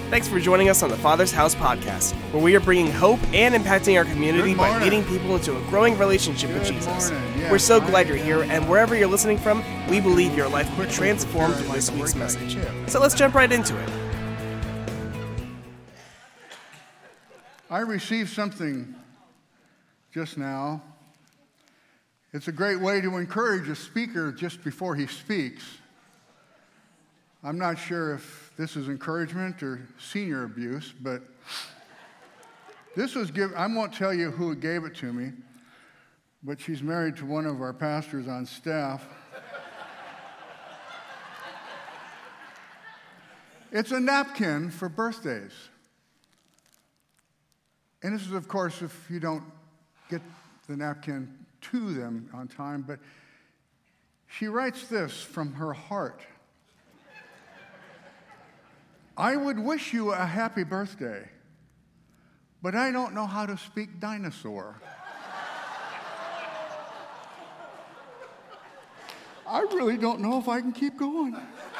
Thanks for joining us on the Father's House podcast, where we are bringing hope and impacting our community by leading people into a growing relationship with Jesus. We're so glad you're here, and wherever you're listening from, we believe your life will be transformed through this week's message. So let's jump right into it. I received something just now. It's a great way to encourage a speaker just before he speaks. I'm not sure if this is encouragement or senior abuse, but this was given. I won't tell you who gave it to me, but she's married to one of our pastors on staff. It's a napkin for birthdays. And this is, of course, if you don't get the napkin to them on time, but she writes this from her heart. I would wish you a happy birthday, but I don't know how to speak dinosaur. I really don't know if I can keep going.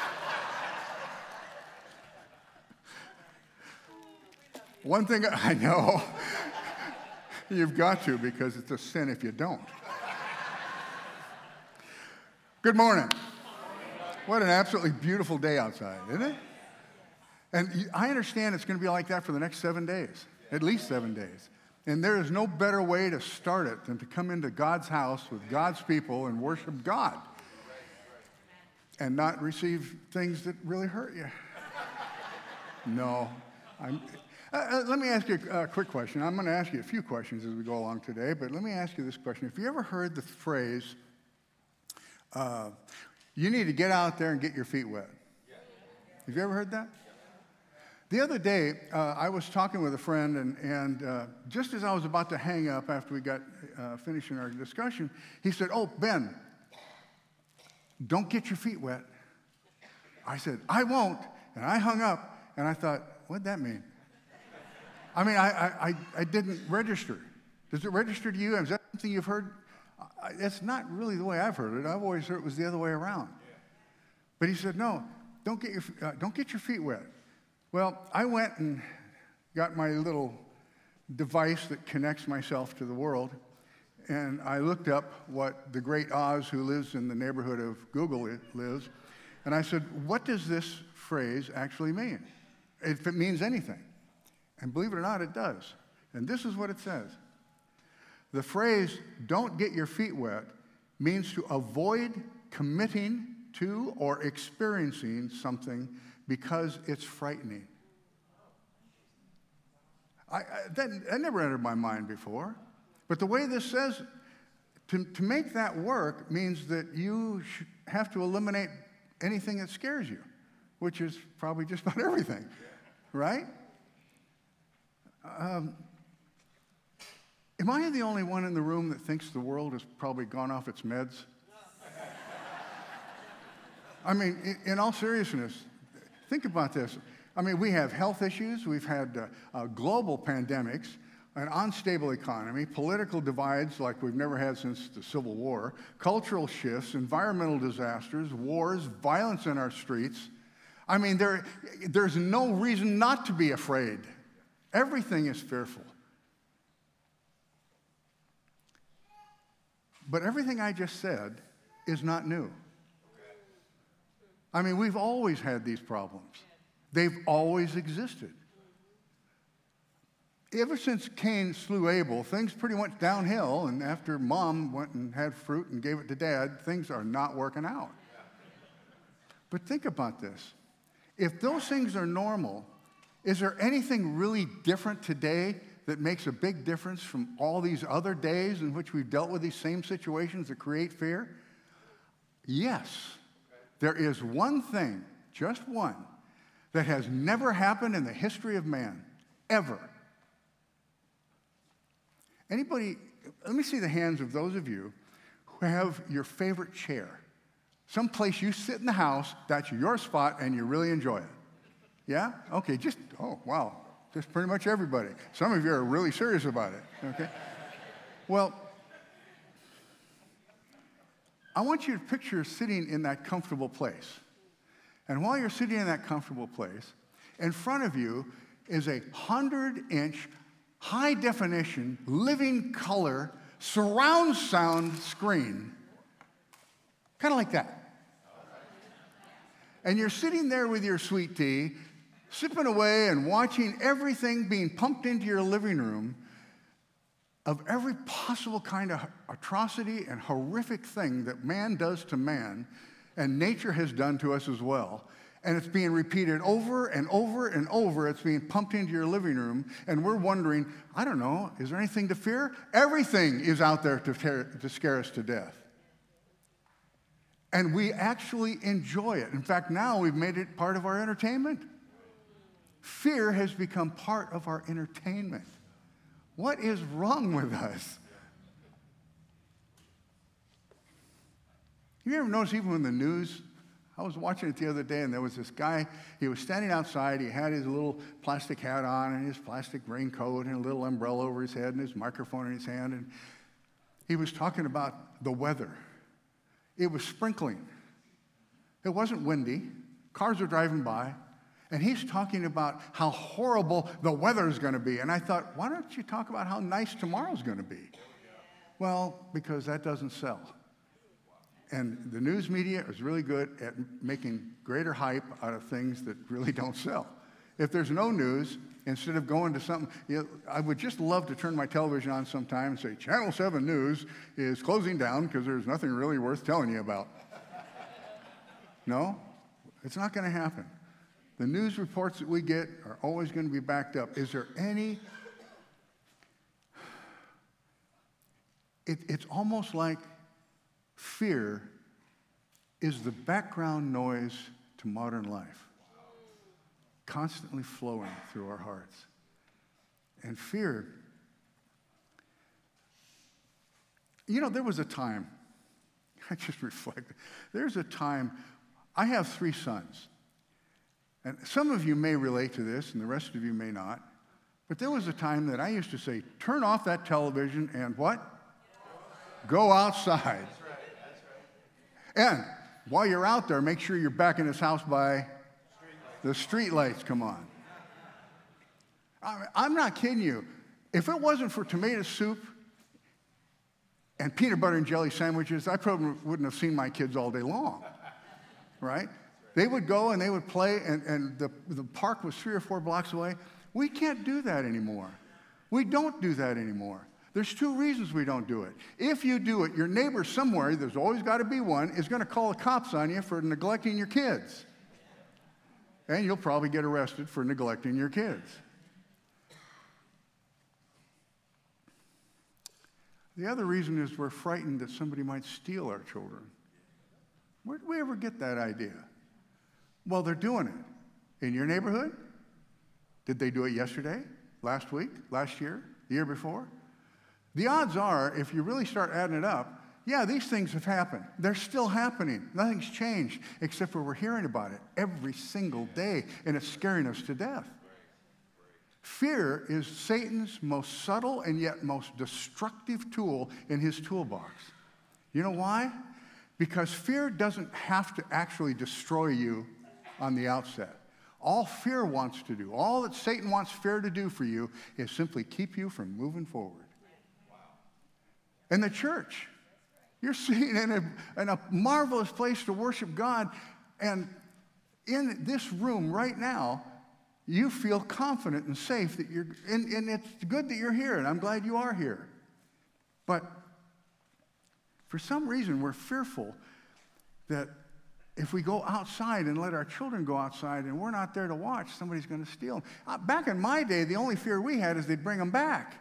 One thing I know, you've got to, because it's a sin if you don't. Good morning. What an absolutely beautiful day outside, isn't it? And I understand it's going to be like that for the next 7 days, at least 7 days. And there is no better way to start it than to come into God's house with God's people and worship God and not receive things that really hurt you. No. Let me ask you a quick question. I'm going to ask you a few questions as we go along today, but let me ask you this question. Have you ever heard the phrase, you need to get out there and get your feet wet? Have you ever heard that? The other day, I was talking with a friend, and just as I was about to hang up after we got finishing our discussion, he said, "Oh, Ben, don't get your feet wet." I said, "I won't," and I hung up, and I thought, what'd that mean? I mean, I didn't register. Does it register to you? Is that something you've heard? It's not really the way I've heard it. I've always heard it was the other way around. But he said, "No, don't get your feet wet." Well, I went and got my little device that connects myself to the world, and I looked up what the great Oz, who lives in the neighborhood of Google, lives, and I said, what does this phrase actually mean? If it means anything. And believe it or not, it does. And this is what it says. The phrase, "don't get your feet wet," means to avoid committing to or experiencing something because it's frightening. That never entered my mind before. But the way this says, to make that work means that you have to eliminate anything that scares you, which is probably just about everything, right? Am I the only one in the room that thinks the world has probably gone off its meds? I mean, in all seriousness, think about this. I mean, we have health issues, we've had global pandemics, an unstable economy, political divides like we've never had since the Civil War, cultural shifts, environmental disasters, wars, violence in our streets. I mean, there's no reason not to be afraid. Everything is fearful. But everything I just said is not new. I mean, we've always had these problems. They've always existed. Ever since Cain slew Abel, things pretty much downhill, and after Mom went and had fruit and gave it to Dad, things are not working out. But think about this. If those things are normal, is there anything really different today that makes a big difference from all these other days in which we've dealt with these same situations that create fear? Yes. There is one thing, just one, that has never happened in the history of man, ever. Anybody, let me see the hands of those of you who have your favorite chair. Some place you sit in the house, that's your spot, and you really enjoy it. Yeah? Okay, oh, wow. Just pretty much everybody. Some of you are really serious about it, okay? Well, I want you to picture sitting in that comfortable place. And while you're sitting in that comfortable place, In front of you is a 100-inch, high-definition, living color, surround sound screen, kind of like that. And you're sitting there with your sweet tea, sipping away and watching everything being pumped into your living room of every possible kind of atrocity and horrific thing that man does to man, and nature has done to us as well. And it's being repeated over and over and over. It's being pumped into your living room, and we're wondering, I don't know, is there anything to fear? Everything is out there to scare us to death. And we actually enjoy it. In fact, now we've made it part of our entertainment. Fear has become part of our entertainment. What is wrong with us? You ever notice even in the news? I was watching it the other day, and there was this guy. He was standing outside. He had his little plastic hat on and his plastic raincoat and a little umbrella over his head and his microphone in his hand. And he was talking about the weather. It was sprinkling. It wasn't windy. Cars were driving by. And he's talking about how horrible the weather is going to be. And I thought, why don't you talk about how nice tomorrow's going to be? Well, because that doesn't sell. And the news media is really good at making greater hype out of things that really don't sell. If there's no news, instead of going to something, I would just love to turn my television on sometime and say, Channel 7 News is closing down because there's nothing really worth telling you about. No, it's not going to happen. The news reports that we get are always going to be backed up. Is there any... It's almost like fear is the background noise to modern life, constantly flowing through our hearts. And fear, there was a time, I just reflected, there's a time, I have 3 sons. And some of you may relate to this, and the rest of you may not. But there was a time that I used to say, turn off that television and what? Go outside. That's right. And while you're out there, make sure you're back in this house by the street lights come on. I'm not kidding you. If it wasn't for tomato soup and peanut butter and jelly sandwiches, I probably wouldn't have seen my kids all day long, right? They would go and they would play, and the park was 3 or 4 blocks away. We can't do that anymore. We don't do that anymore. There's 2 reasons we don't do it. If you do it, your neighbor somewhere, there's always got to be one, is going to call the cops on you for neglecting your kids. And you'll probably get arrested for neglecting your kids. The other reason is we're frightened that somebody might steal our children. Where did we ever get that idea? Well, they're doing it. In your neighborhood? Did they do it yesterday? Last week? Last year? The year before? The odds are, if you really start adding it up, yeah, these things have happened. They're still happening. Nothing's changed, except for we're hearing about it every single day, and it's scaring us to death. Fear is Satan's most subtle and yet most destructive tool in his toolbox. You know why? Because fear doesn't have to actually destroy you on the outset. All fear wants to do, all that Satan wants fear to do for you is simply keep you from moving forward. In the church, you're sitting in a marvelous place to worship God, and in this room right now, you feel confident and safe that you're, and it's good that you're here, and I'm glad you are here. But for some reason, we're fearful that if we go outside and let our children go outside and we're not there to watch, somebody's going to steal them. Back in my day, the only fear we had is they'd bring them back.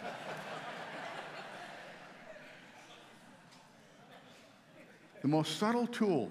The most subtle tool.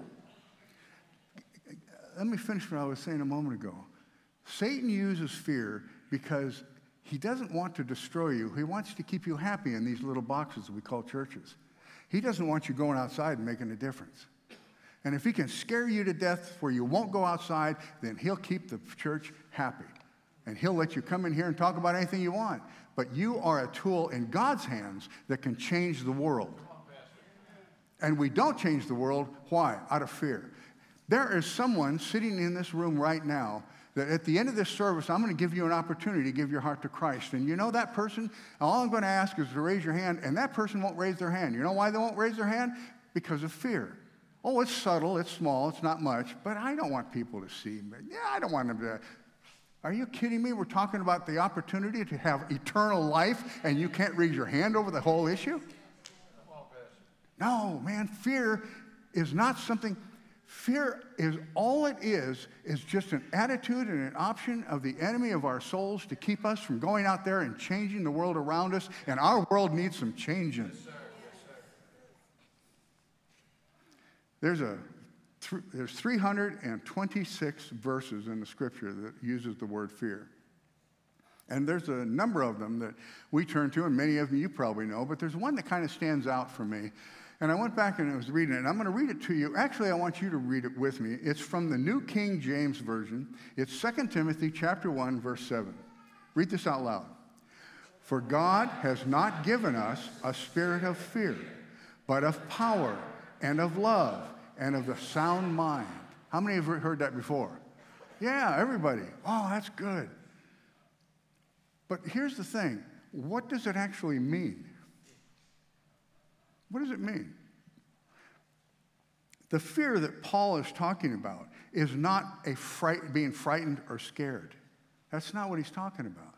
Let me finish what I was saying a moment ago. Satan uses fear because he doesn't want to destroy you. He wants to keep you happy in these little boxes that we call churches. He doesn't want you going outside and making a difference. And if he can scare you to death where you won't go outside, then he'll keep the church happy. And he'll let you come in here and talk about anything you want. But you are a tool in God's hands that can change the world. And we don't change the world. Why? Out of fear. There is someone sitting in this room right now that at the end of this service, I'm going to give you an opportunity to give your heart to Christ. And you know that person, all I'm going to ask is to raise your hand, and that person won't raise their hand. You know why they won't raise their hand? Because of fear. Oh, it's subtle, it's small, it's not much, but I don't want people to see me. Yeah, I don't want them to. Are you kidding me? We're talking about the opportunity to have eternal life, and you can't raise your hand over the whole issue? No, man, fear is not something. Fear is all it is just an attitude and an option of the enemy of our souls to keep us from going out there and changing the world around us, and our world needs some changing. Yes, sir. Yes, sir. There's 326 verses in the scripture that uses the word fear. And there's a number of them that we turn to, and many of them you probably know, but there's one that kind of stands out for me. And I went back and I was reading it, and I'm going to read it to you. Actually, I want you to read it with me. It's from the New King James Version. It's 2 Timothy chapter 1, verse 7. Read this out loud. For God has not given us a spirit of fear, but of power and of love and of the sound mind. How many have heard that before? Yeah, everybody. Oh, that's good. But here's the thing. What does it actually mean? What does it mean? The fear that Paul is talking about is not being frightened or scared. That's not what he's talking about.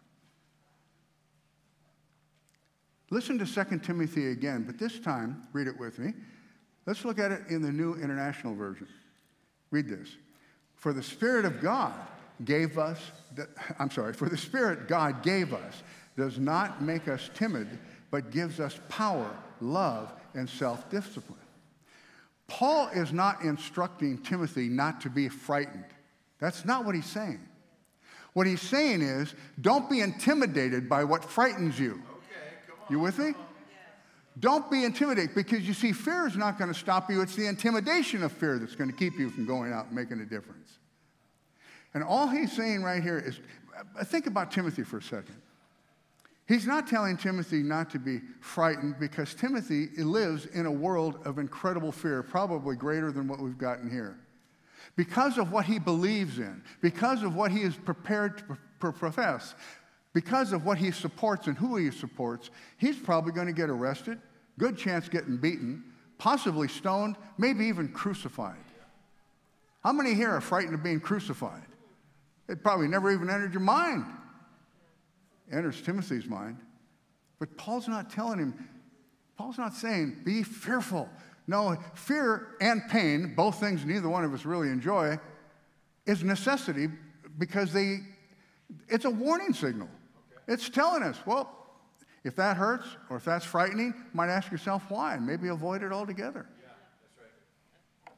Listen to 2 Timothy again, but this time, read it with me. Let's look at it in the New International Version. Read this. For the Spirit of God gave us, for the Spirit God gave us does not make us timid, but gives us power, love, and self-discipline. Paul is not instructing Timothy not to be frightened. That's not what he's saying. What he's saying is, don't be intimidated by what frightens you. Okay, come on. You with me? Don't be intimidated, because you see, fear is not going to stop you. It's the intimidation of fear that's going to keep you from going out and making a difference. And all he's saying right here is, think about Timothy for a second. He's not telling Timothy not to be frightened, because Timothy lives in a world of incredible fear, probably greater than what we've got in here. Because of what he believes in, because of what he is prepared to profess, because of what he supports and who he supports, he's probably going to get arrested, good chance getting beaten, possibly stoned, maybe even crucified. How many here are frightened of being crucified? It probably never even entered your mind. Enters Timothy's mind. But Paul's not telling him, Paul's not saying, be fearful. No, fear and pain, both things neither one of us really enjoy, is necessity, because it's a warning signal. Okay. It's telling us, well, if that hurts or if that's frightening, you might ask yourself why, and maybe avoid it altogether. Yeah, that's right.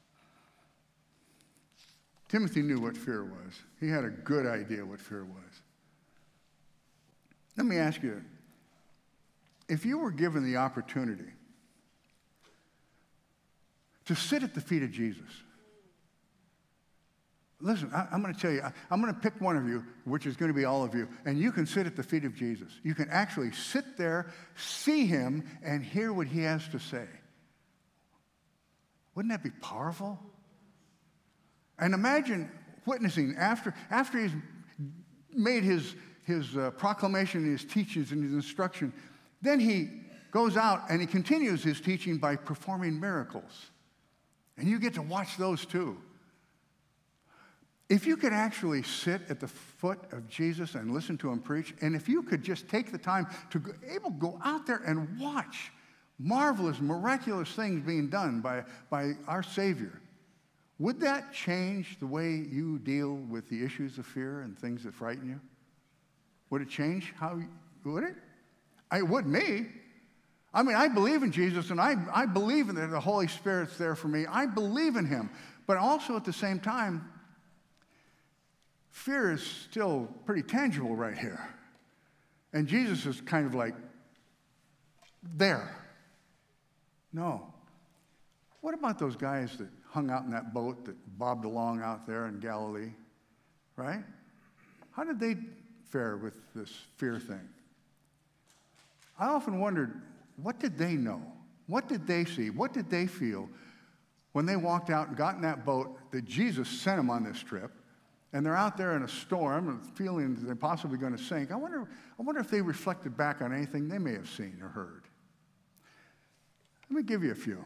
Timothy knew what fear was. He had a good idea what fear was. Let me ask you, if you were given the opportunity to sit at the feet of Jesus, listen, I'm going to tell you, I'm going to pick one of you, which is going to be all of you, and you can sit at the feet of Jesus. You can actually sit there, see him, and hear what he has to say. Wouldn't that be powerful? And imagine witnessing after he's made his proclamation, his teachings, and his instruction. Then he goes out and he continues his teaching by performing miracles. And you get to watch those too. If you could actually sit at the foot of Jesus and listen to him preach, and if you could just take the time to go out there and watch marvelous, miraculous things being done by our Savior, would that change the way you deal with the issues of fear and things that frighten you? Would it change how, would it? It would me. I mean, I believe in Jesus, and I believe in that the Holy Spirit's there for me. I believe in him. But also at the same time, fear is still pretty tangible right here. And Jesus is kind of like there. No. What about those guys that hung out in that boat that bobbed along out there in Galilee, right? How did they fare with this fear thing? I often wondered, what did they know? What did they see? What did they feel when they walked out and got in that boat that Jesus sent them on this trip, and they're out there in a storm and feeling that they're possibly going to sink, I wonder if they reflected back on anything they may have seen or heard. Let me give you a few.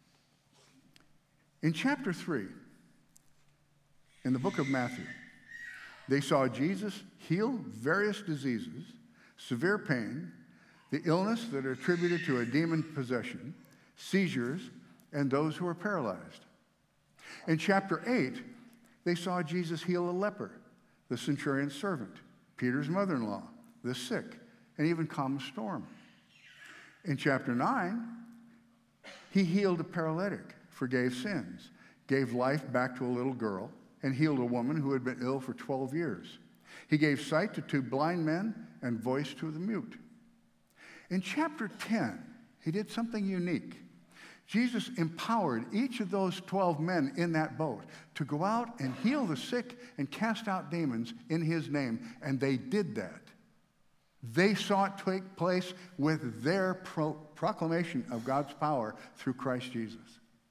In chapter 3, in the book of Matthew, they saw Jesus heal various diseases, severe pain, the illness that are attributed to a demon possession, seizures, and those who are paralyzed. In chapter 8, they saw Jesus heal a leper, the centurion's servant, Peter's mother-in-law, the sick, and even calm a storm. In chapter 9, he healed a paralytic, forgave sins, gave life back to a little girl, and healed a woman who had been ill for 12 years. He gave sight to 2 blind men and voice to the mute. In chapter 10, he did something unique. Jesus empowered each of those 12 men in that boat to go out and heal the sick and cast out demons in his name, and they did that. They saw it take place with their proclamation of God's power through Christ Jesus.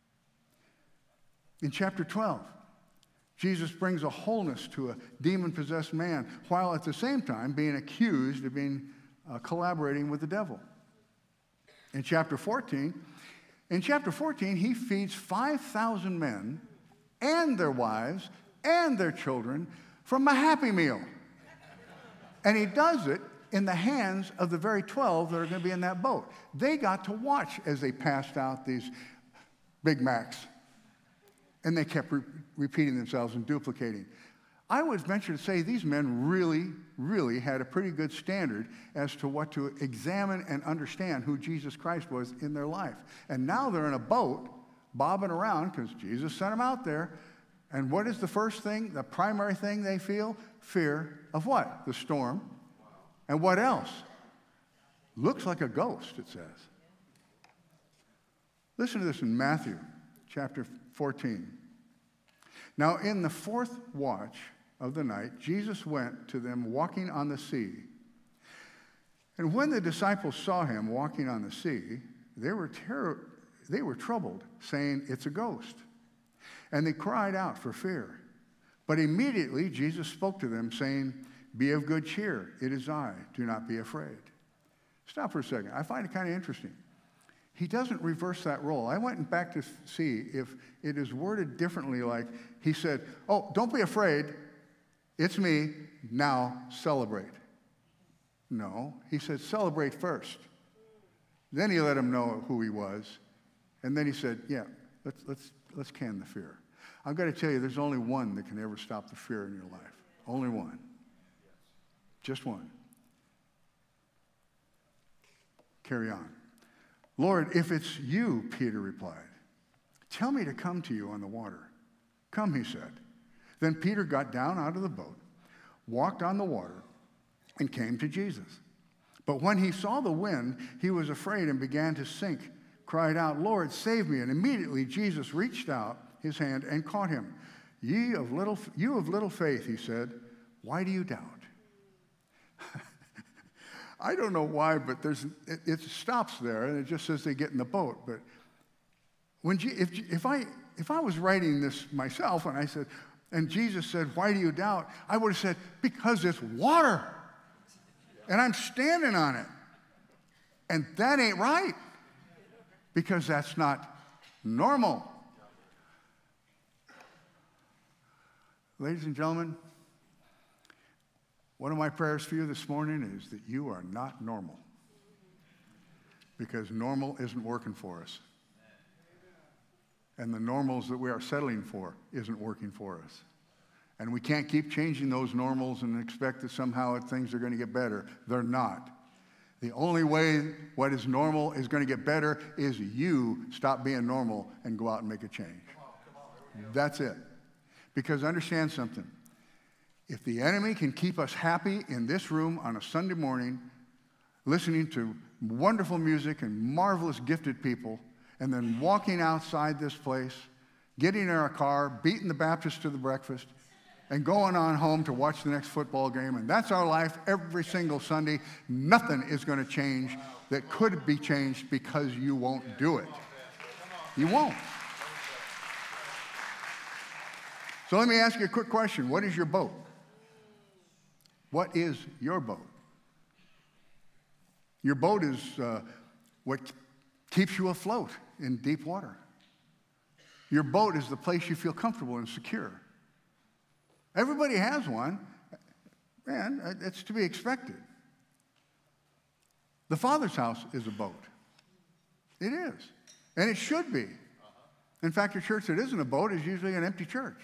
In chapter 12, Jesus brings a wholeness to a demon-possessed man, while at the same time being accused of collaborating with the devil. In chapter 14, he feeds 5,000 men and their wives and their children from a Happy Meal. And he does it in the hands of the very 12 that are going to be in that boat. They got to watch as they passed out these Big Macs. And they kept repeating themselves and duplicating. I would venture to say these men really, really had a pretty good standard as to what to examine and understand who Jesus Christ was in their life. And now they're in a boat, bobbing around, because Jesus sent them out there. And what is the first thing, the primary thing they feel? Fear of what? The storm. And what else? Looks like a ghost, it says. Listen to this in Matthew chapter 14. Now, in the 4th watch of the night, Jesus went to them walking on the sea. And when the disciples saw him walking on the sea, they were troubled, saying, "It's a ghost." And they cried out for fear. But immediately Jesus spoke to them, saying, "Be of good cheer. It is I. Do not be afraid." Stop for a second. I find it kind of interesting. He doesn't reverse that role. I went back to see if it is worded differently, like he said, "Oh, don't be afraid. It's me. Now celebrate." No, he said, "Celebrate first." Then he let him know who he was. And then he said, "Yeah, let's can the fear." I've got to tell you, there's only one that can ever stop the fear in your life. Only one. Just one. Carry on. "Lord, if it's you," Peter replied, "tell me to come to you on the water." "Come," he said. Then Peter got down out of the boat, walked on the water, and came to Jesus. But when he saw the wind, he was afraid and began to sink, cried out, "Lord, save me." And immediately Jesus reached out his hand and caught him. You of little faith," he said, "why do you doubt?" I don't know why, but it stops there, and it just says they get in the boat. But if I was writing this myself, and Jesus said, "Why do you doubt?" I would have said, "Because it's water, and I'm standing on it, and that ain't right, because that's not normal." Ladies and gentlemen, one of my prayers for you this morning is that you are not normal, because normal isn't working for us. And the normals that we are settling for isn't working for us. And we can't keep changing those normals and expect that somehow things are going to get better. They're not. The only way what is normal is going to get better is you stop being normal and go out and make a change. That's it. Because understand something. If the enemy can keep us happy in this room on a Sunday morning, listening to wonderful music and marvelous gifted people, and then walking outside this place, getting in our car, beating the Baptist to the breakfast, and going on home to watch the next football game, and that's our life every single Sunday, nothing is going to change that could be changed, because you won't do it. You won't. So let me ask you a quick question. What is your boat? What is your boat? Your boat is what keeps you afloat in deep water. Your boat is the place you feel comfortable and secure. Everybody has one, and it's to be expected. The Father's house is a boat. It is, and it should be. In fact, a church that isn't a boat is usually an empty church.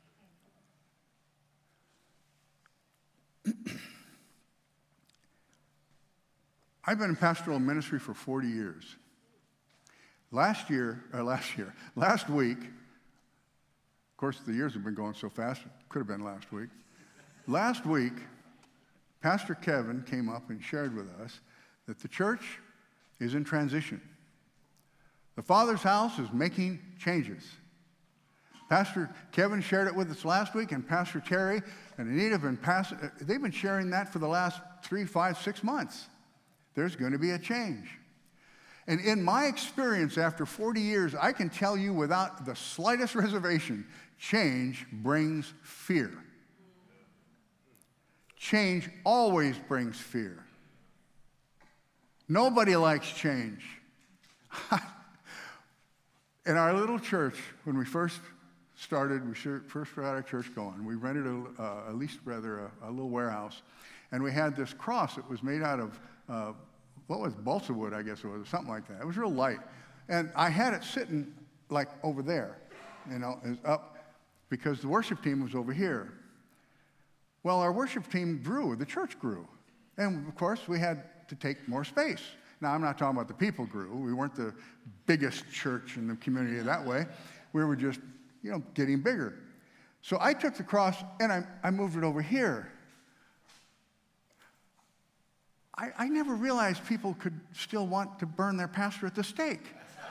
I've been in pastoral ministry for 40 years. Last week, of course, the years have been going so fast, it could have been last week. Last week, Pastor Kevin came up and shared with us that the church is in transition. The Father's house is making changes. Pastor Kevin shared it with us last week, and Pastor Terry and Anita they've been sharing that for the last 3, 5, 6 months. There's going to be a change. And in my experience after 40 years, I can tell you without the slightest reservation, change brings fear. Change always brings fear. Nobody likes change. In our little church, when we first started, first got our church going, we rented a little warehouse, and we had this cross that was made out of balsa wood, I guess it was, or something like that. It was real light. And I had it sitting like over there, up, because the worship team was over here. Well, our worship team grew, the church grew. And of course, we had to take more space. Now, I'm not talking about the people grew. We weren't the biggest church in the community that way. We were just, getting bigger. So I took the cross and I moved it over here. I never realized people could still want to burn their pastor at the stake.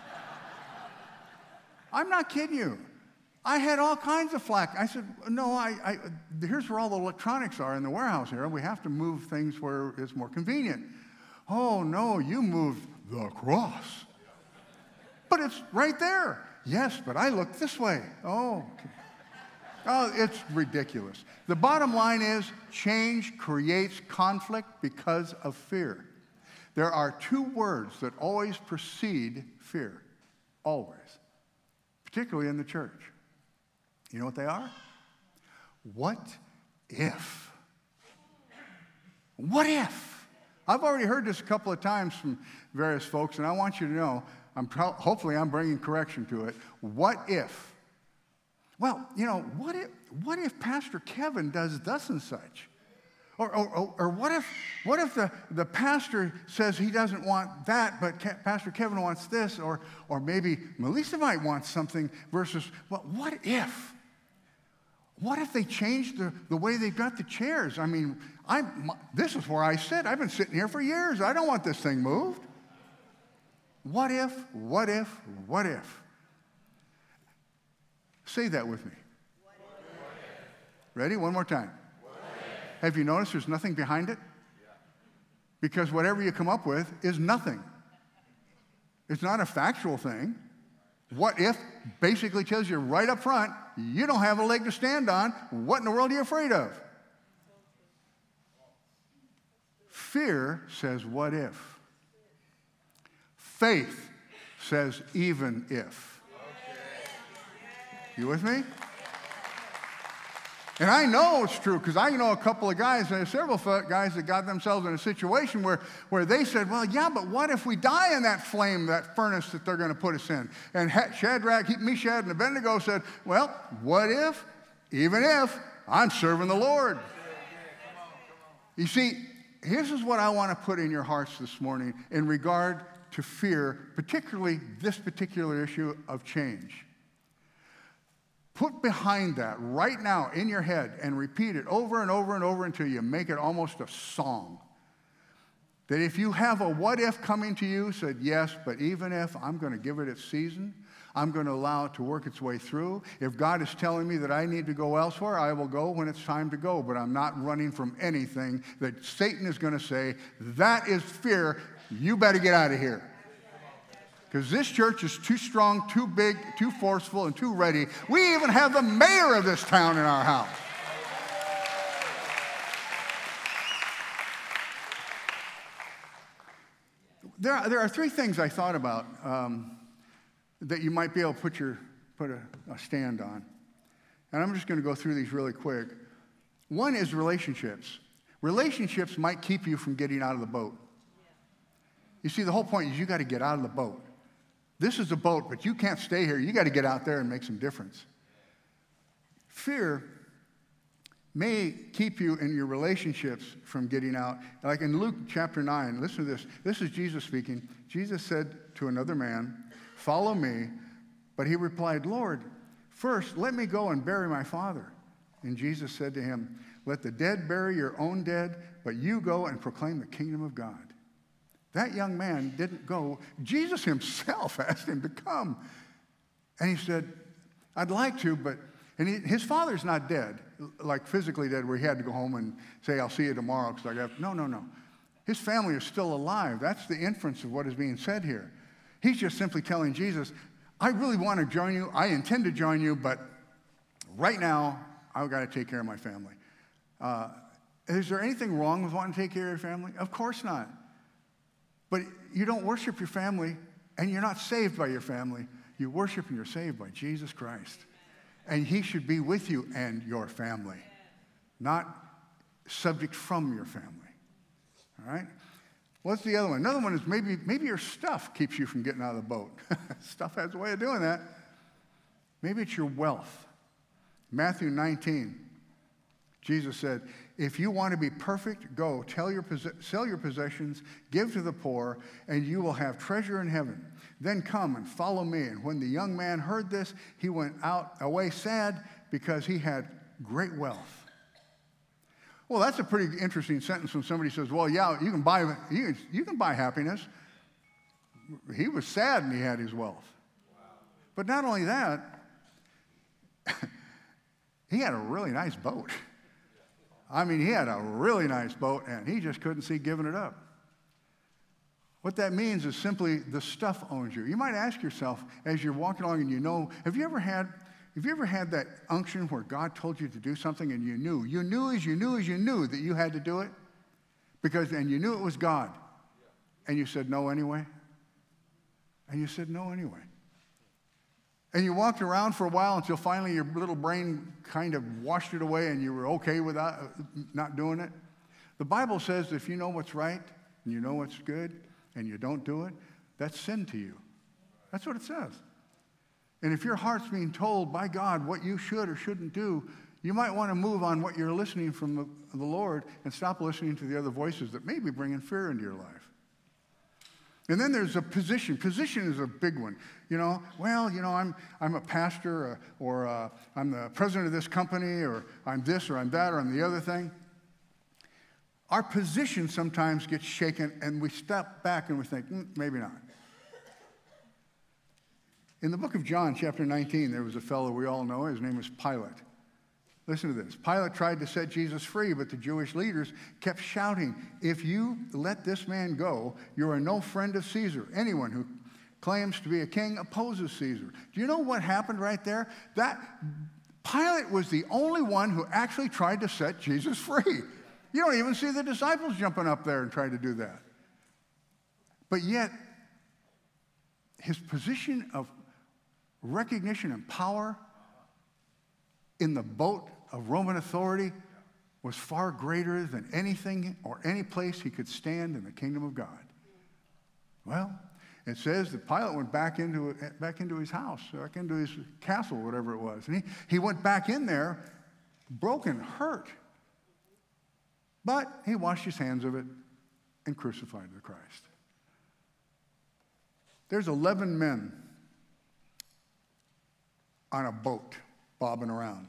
I'm not kidding you. I had all kinds of flack. I said, no, here's where all the electronics are in the warehouse here. We have to move things where it's more convenient. Oh, no, you moved the cross. But it's right there. Yes, but I look this way. Oh, okay. Oh, it's ridiculous. The bottom line is change creates conflict because of fear. There are 2 words that always precede fear. Always. Particularly in the church. You know what they are? What if? What if? I've already heard this a couple of times from various folks, and I want you to know, hopefully I'm bringing correction to it. What if? Well, what if Pastor Kevin does thus and such? Or what if the pastor says he doesn't want that, but Pastor Kevin wants this? Or maybe Melissa might want something versus, well, what if? What if they change the way they got the chairs? I mean, this is where I sit. I've been sitting here for years. I don't want this thing moved. What if, what if, what if? Say that with me. What if? Ready? One more time. What if? Have you noticed there's nothing behind it? Yeah. Because whatever you come up with is nothing. It's not a factual thing. What if basically tells you right up front, you don't have a leg to stand on. What in the world are you afraid of? Fear says, what if? Faith says, even if. You with me? And I know it's true because I know a couple of guys, and several guys that got themselves in a situation where they said, well, yeah, but what if we die in that flame, that furnace that they're going to put us in? And Shadrach, Meshach, and Abednego said, well, what if, even if, I'm serving the Lord? You see, this is what I want to put in your hearts this morning in regard to fear, particularly this particular issue of change. Put behind that right now in your head and repeat it over and over and over until you make it almost a song. That if you have a what if coming to you, said yes, but even if, I'm going to give it its season. I'm going to allow it to work its way through. If God is telling me that I need to go elsewhere, I will go when it's time to go. But I'm not running from anything that Satan is going to say, that is fear. You better get out of here. Because this church is too strong, too big, too forceful, and too ready. We even have the mayor of this town in our house. There are three things I thought about that you might be able to put a stand on. And I'm just going to go through these really quick. One is relationships. Relationships might keep you from getting out of the boat. You see, the whole point is you got to get out of the boat. This is a boat, but you can't stay here. You got to get out there and make some difference. Fear may keep you in your relationships from getting out. Like in Luke chapter 9, listen to this. This is Jesus speaking. Jesus said to another man, "Follow me." But he replied, "Lord, first let me go and bury my father." And Jesus said to him, "Let the dead bury your own dead, but you go and proclaim the kingdom of God." That young man didn't go. Jesus himself asked him to come. And he said, "I'd like to, but..." And his father's not dead, like physically dead, where he had to go home and say, "I'll see you tomorrow," because I got... No. His family is still alive. That's the inference of what is being said here. He's just simply telling Jesus, "I really want to join you. I intend to join you, but right now, I've got to take care of my family." Is there anything wrong with wanting to take care of your family? Of course not. But you don't worship your family, and you're not saved by your family. You worship and you're saved by Jesus Christ. And he should be with you and your family, not subject from your family. All right? What's the other one? Another one is maybe your stuff keeps you from getting out of the boat. Stuff has a way of doing that. Maybe it's your wealth. Matthew 19, Jesus said, "If you want to be perfect, go, sell your possessions, give to the poor, and you will have treasure in heaven. Then come and follow me." And when the young man heard this, he went away sad because he had great wealth. Well, that's a pretty interesting sentence when somebody says, "Well, yeah, you can buy happiness." He was sad and he had his wealth. But not only that, he had a really nice boat. I mean, he had a really nice boat, and he just couldn't see giving it up. What that means is simply the stuff owns you. You might ask yourself as you're walking along and you know, have you ever had that unction where God told you to do something and you knew that you had to do it? And you knew it was God. And you said no anyway? And you said no anyway. And you walked around for a while until finally your little brain kind of washed it away and you were okay with not doing it. The Bible says if you know what's right and you know what's good and you don't do it, that's sin to you. That's what it says. And if your heart's being told by God what you should or shouldn't do, you might want to move on what you're listening from the Lord and stop listening to the other voices that may be bringing fear into your life. And then there's a position. Position is a big one. I'm a pastor or I'm the president of this company or I'm this or I'm that or I'm the other thing. Our position sometimes gets shaken and we step back and we think, maybe not. In the book of John, chapter 19, there was a fellow we all know. His name was Pilate. Listen to this. Pilate tried to set Jesus free, but the Jewish leaders kept shouting, "If you let this man go, you are no friend of Caesar. Anyone who claims to be a king opposes Caesar." Do you know what happened right there? That Pilate was the only one who actually tried to set Jesus free. You don't even see the disciples jumping up there and trying to do that. But yet, his position of recognition and power in the boat of Roman authority was far greater than anything or any place he could stand in the kingdom of God. Well, it says that Pilate went back into his house, back into his castle, whatever it was. And he went back in there broken, hurt. But he washed his hands of it and crucified the Christ. There's 11 men on a boat bobbing around.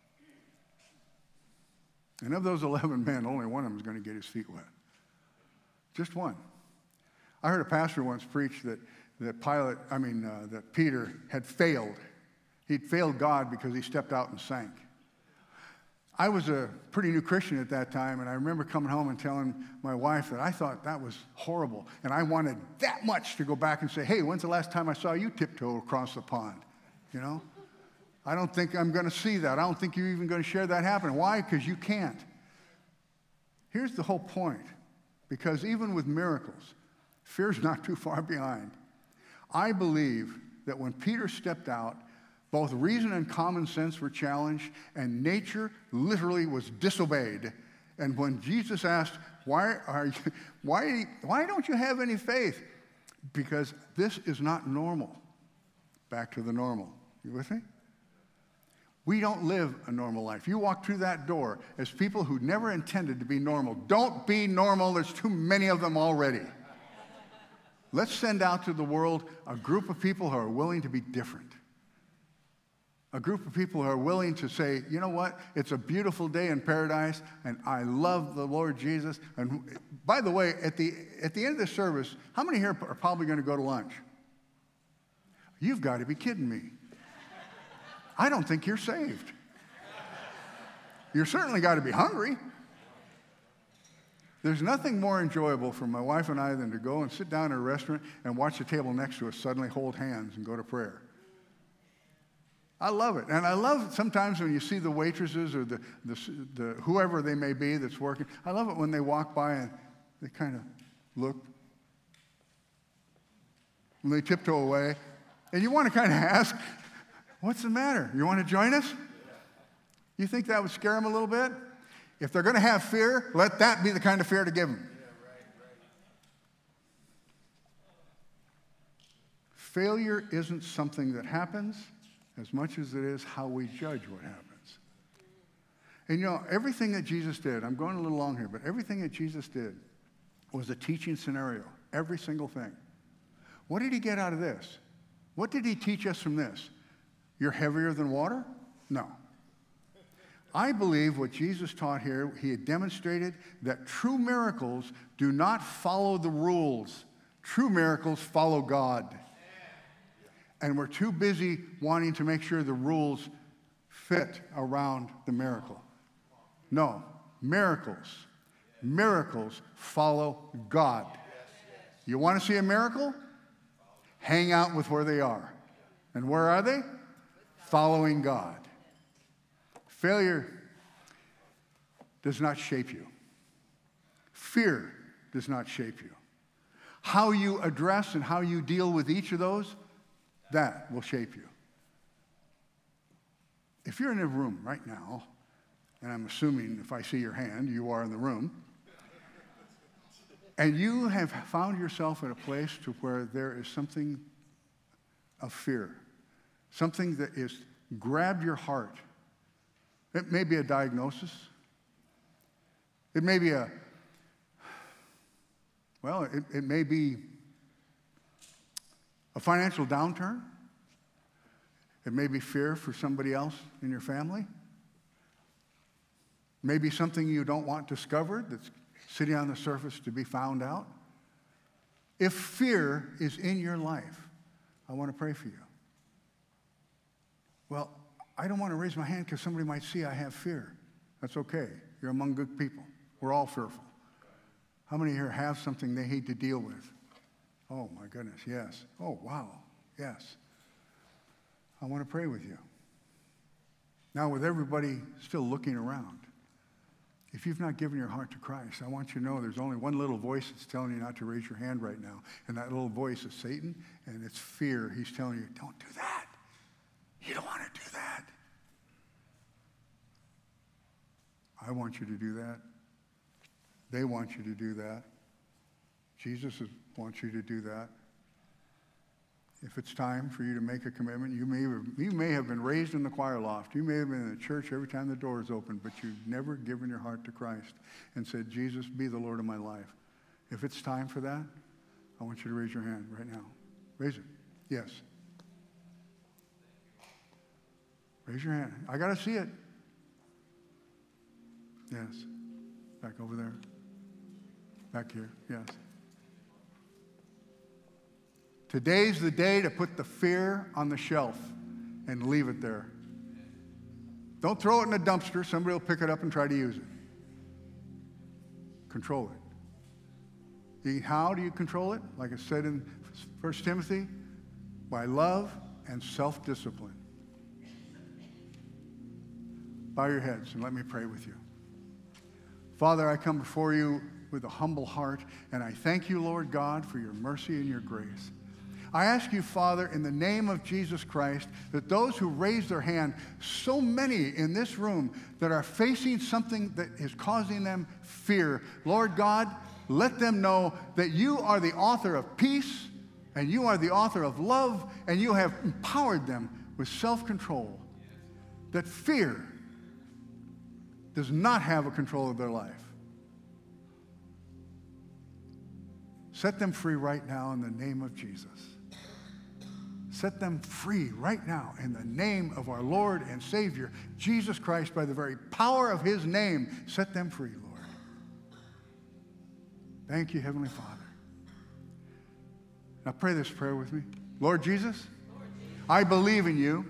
And of those 11 men, only one of them is going to get his feet wet. Just one. I heard a pastor once preach that Peter had failed. He'd failed God because he stepped out and sank. I was a pretty new Christian at that time, and I remember coming home and telling my wife that I thought that was horrible, and I wanted that much to go back and say, hey, when's the last time I saw you tiptoe across the pond? You know? I don't think I'm going to see that. I don't think you're even going to share that happen. Why? Because you can't. Here's the whole point. Because even with miracles, fear's not too far behind. I believe that when Peter stepped out, both reason and common sense were challenged, and nature literally was disobeyed. And when Jesus asked, why don't you have any faith? Because this is not normal. Back to the normal. You with me? We don't live a normal life. You walk through that door as people who never intended to be normal. Don't be normal. There's too many of them already. Let's send out to the world a group of people who are willing to be different. A group of people who are willing to say, you know what, it's a beautiful day in paradise, and I love the Lord Jesus. And by the way, at the end of this service, how many here are probably going to go to lunch? You've got to be kidding me. I don't think you're saved. You're certainly got to be hungry. There's nothing more enjoyable for my wife and I than to go and sit down in a restaurant and watch the table next to us suddenly hold hands and go to prayer. I love it. And I love sometimes when you see the waitresses or the whoever they may be that's working, I love it when they walk by and they kind of look. And they tiptoe away. And you want to kind of ask, what's the matter? You want to join us? You think that would scare them a little bit? If they're going to have fear, let that be the kind of fear to give them. Failure isn't something that happens as much as it is how we judge what happens. And you know, everything that Jesus did, I'm going a little long here, but everything that Jesus did was a teaching scenario. Every single thing. What did he get out of this? What did he teach us from this? You're heavier than water? No. I believe what Jesus taught here, he had demonstrated that true miracles do not follow the rules. True miracles follow God. And we're too busy wanting to make sure the rules fit around the miracle. No, miracles follow God. You want to see a miracle? Hang out with where they are. And where are they? Following God. Failure does not shape you. Fear does not shape you. How you address and how you deal with each of those, that will shape you. If you're in a room right now, and I'm assuming if I see your hand, you are in the room, and you have found yourself at a place to where there is something of fear, something that is grabbed your heart. It may be a diagnosis. It may be it may be a financial downturn. It may be fear for somebody else in your family. Maybe something you don't want discovered that's sitting on the surface to be found out. If fear is in your life, I want to pray for you. Well, I don't want to raise my hand because somebody might see I have fear. That's okay. You're among good people. We're all fearful. How many here have something they hate to deal with? Oh, my goodness, yes. Oh, wow, yes. I want to pray with you. Now, with everybody still looking around, if you've not given your heart to Christ, I want you to know there's only one little voice that's telling you not to raise your hand right now. And that little voice is Satan, and it's fear. He's telling you, don't do that. You don't want to do that. I want you to do that. They want you to do that. Jesus wants you to do that. If it's time for you to make a commitment, you may have been raised in the choir loft. You may have been in the church every time the door is open, but you've never given your heart to Christ and said, Jesus, be the Lord of my life. If it's time for that, I want you to raise your hand right now. Raise it. Yes. Raise your hand. I got to see it. Yes. Back over there. Back here. Yes. Today's the day to put the fear on the shelf and leave it there. Don't throw it in a dumpster. Somebody will pick it up and try to use it. Control it. How do you control it? Like I said in 1 Timothy, by love and self-discipline. Bow your heads and let me pray with you. Father, I come before you with a humble heart, and I thank you, Lord God, for your mercy and your grace. I ask you, Father, in the name of Jesus Christ, that those who raise their hand, so many in this room that are facing something that is causing them fear, Lord God, let them know that you are the author of peace, and you are the author of love, and you have empowered them with self-control, that fear does not have a control of their life. Set them free right now in the name of Jesus. Set them free right now in the name of our Lord and Savior, Jesus Christ, by the very power of his name. Set them free, Lord. Thank you, Heavenly Father. Now pray this prayer with me. Lord Jesus, I believe in you.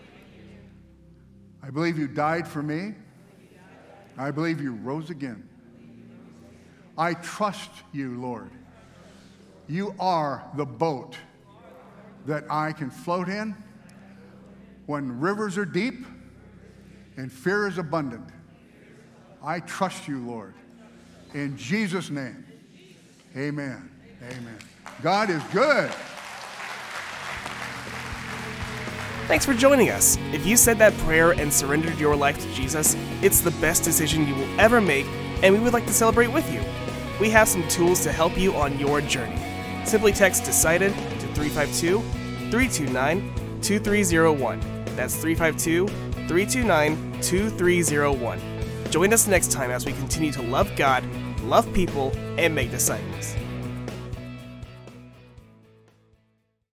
I believe you died for me. I believe you rose again. I trust you, Lord. You are the boat that I can float in when rivers are deep and fear is abundant. I trust you, Lord. In Jesus' name, amen. Amen. God is good. Thanks for joining us. If you said that prayer and surrendered your life to Jesus, it's the best decision you will ever make, and we would like to celebrate with you. We have some tools to help you on your journey. Simply text DECIDED to 352-329-2301. That's 352-329-2301. Join us next time as we continue to love God, love people, and make disciples.